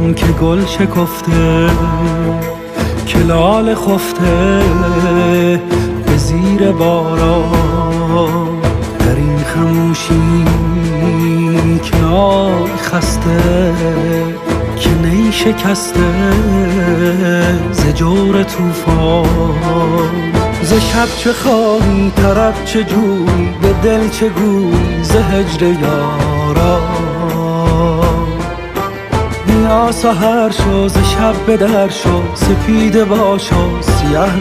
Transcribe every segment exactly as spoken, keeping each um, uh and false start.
که گل شکفته، که لاله خفته به زیر باران. در این خموشی که نای خسته، که نی شکسته ز جور طوفان. ز شب چه خواهی طرب چه جویی، به دل چه گویی ز هجر یاران. بیا سحر شو ز شب به در شو، سپیده باش و سیه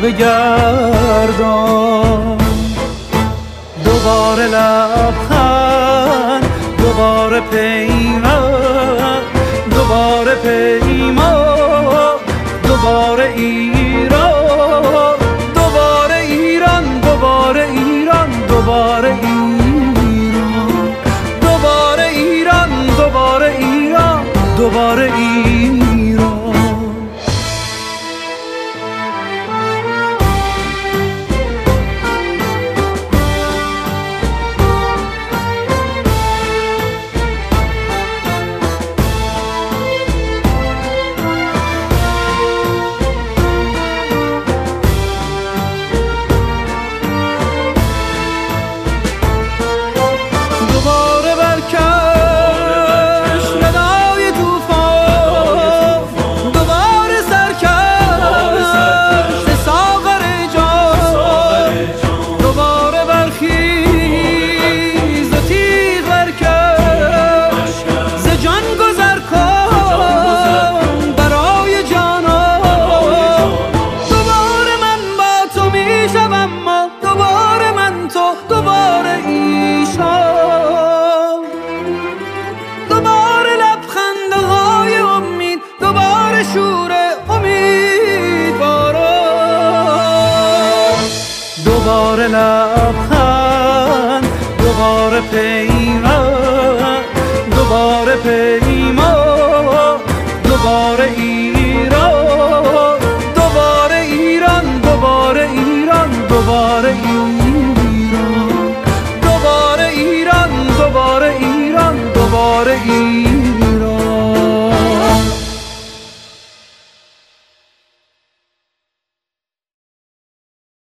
بگردان. دوباره لبخند، دوباره پیمان، دوباره پیمان، دوباره ایران، دوباره ایران، دوباره ایران، دوباره ایران، دوباره ایران، دوباره ایران، دوباره ایران. دوباره لبخند، دوباره پیمان، دوباره پیمان.